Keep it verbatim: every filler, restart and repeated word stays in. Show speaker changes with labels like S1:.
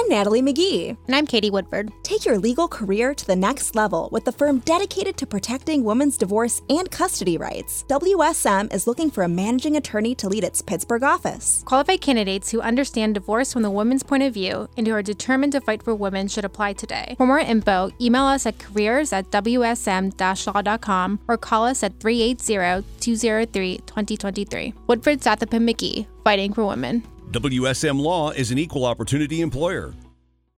S1: Natalie McGee.
S2: And I'm Katie Woodford.
S1: Take your legal career to the next level with the firm dedicated to protecting women's divorce and custody rights. W S M is looking for a managing attorney to lead its Pittsburgh office.
S2: Qualified candidates who understand divorce from the woman's point of view and who are determined to fight for women should apply today. For more info, email us at careers at w s m dash law dot com or call us at three eight zero, two zero three, two zero two three. Woodford, Sathap, and McGee, fighting for women.
S3: W S M Law is an equal opportunity employer.